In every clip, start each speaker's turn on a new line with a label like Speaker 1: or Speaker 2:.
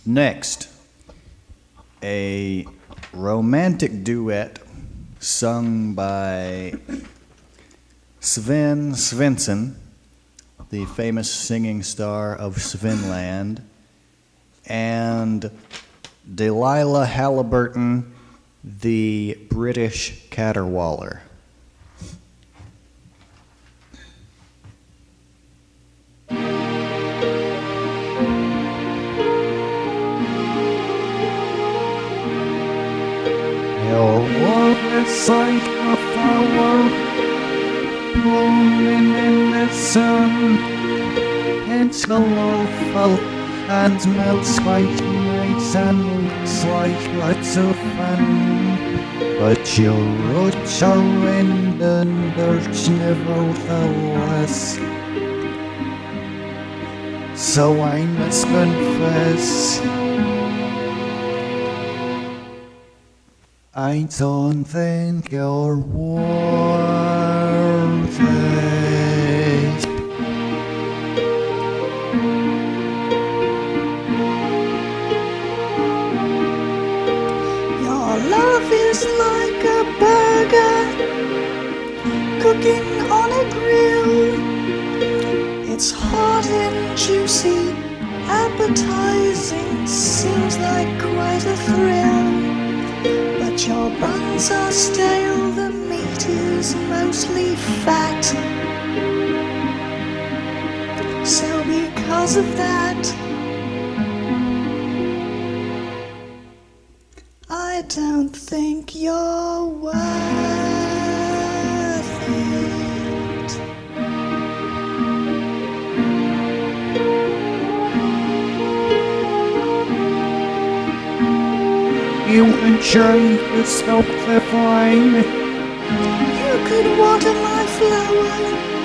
Speaker 1: Next, a romantic duet sung by Sven Svensson, the famous singing star of Svenland, and Delilah Halliburton, the British caterwauler.
Speaker 2: Your love is like a flower blooming in the sun. It's colorful and melts quite nice and looks like lots of fun. But your roots are in the dirt nevertheless. So I must confess, I don't think you're worth it.
Speaker 3: Your love is like a burger cooking on a grill. It's hot and juicy, appetizing, seems like quite a thrill. But your buns are stale, the meat is mostly fat. So because of that, I don't think you're worth it.
Speaker 2: You enjoy yourself the fine.
Speaker 3: You could water my flower.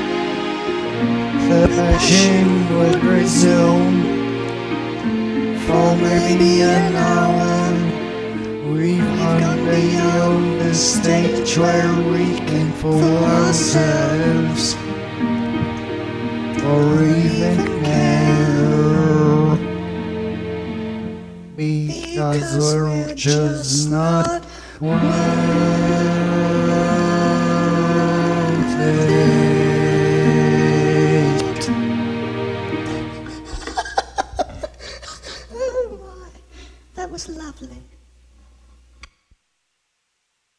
Speaker 2: The passion would resume for maybe an hour. We've gone beyond the stage where we can fool ourselves or even care. Because we're just not worth